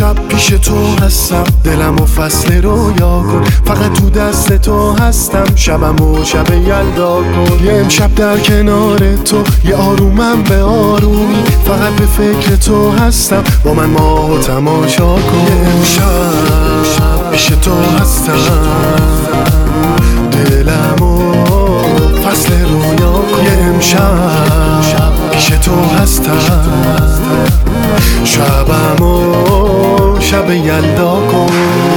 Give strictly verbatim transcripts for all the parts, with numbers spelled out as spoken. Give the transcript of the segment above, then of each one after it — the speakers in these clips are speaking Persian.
امشب پیش تو هستم، دلم و فصل رویا کن، فقط تو دست تو هستم، شبم و شب یلدا کن. یه امشب در کنار تو، یه آرومم به آرومی، فقط به فکر تو هستم، با من ماه و تماشا کن. یه امشب پیش تو هستم، دلم و فصل رویا کن. یه امشب پیش تو هستم، شبم و شب یلدا کن.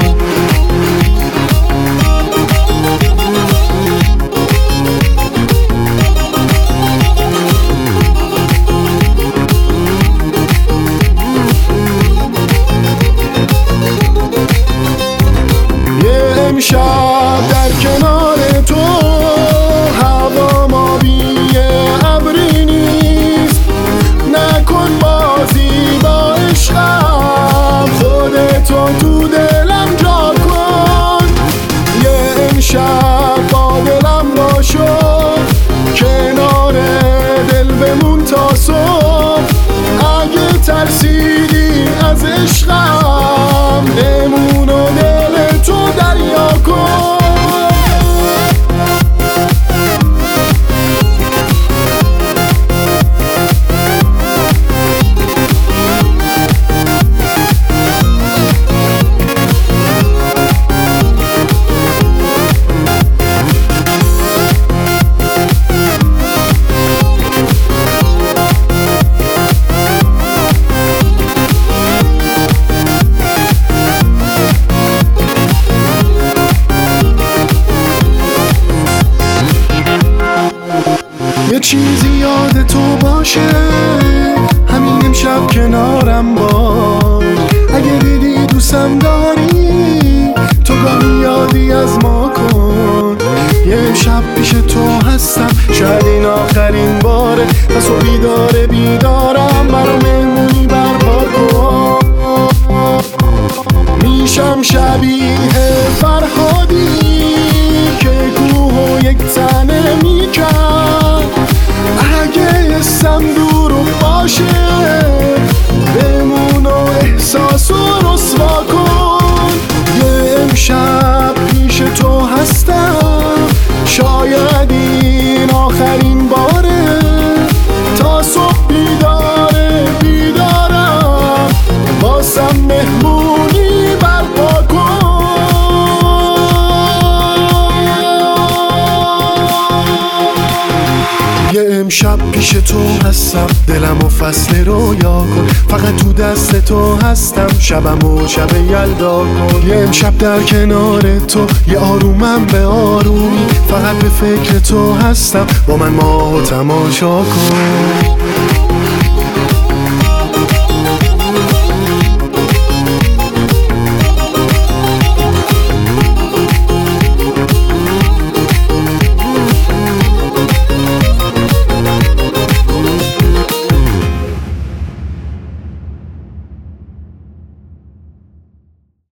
یه امشب در کنار تو، هوا مابیه ابری نیست، نکن بازی با عشقم، خودتو تو دلم جا کن. یه امشب با دلم باشو، کنار دل بمون تا صبح، اگه ترسیدی از عشقم، بمون و دل تو دریا کن. یه چیزی یاد تو باشه، همین امشب کنارم باش، اگه دیدی دوستم داری، تو گاهی یادی از ما کن. یه امشب پیش تو هستم، شاید این آخرین باره، پس و بیداره بیدارم، برا مهمونی برپا کن. میشم شبیه فرهادی که کوه و یک تنه میکرد، اگه اسم دور باشه، بمون و احساس و رسوا کن. یه امشب پیش تو هستم، شاید این آخرین باره، تا صبح بیداره بیدارم، واسم مهمونی برپا کن. یه امشب پیش تو هستم، دلم و فصل رویا کن، فقط تو دست تو هستم، شبم و شب یلدا کن. یه امشب در کنار تو، یه آرومم به آرومی، فقط به فکر تو هستم، با من ماه و تماشا کن.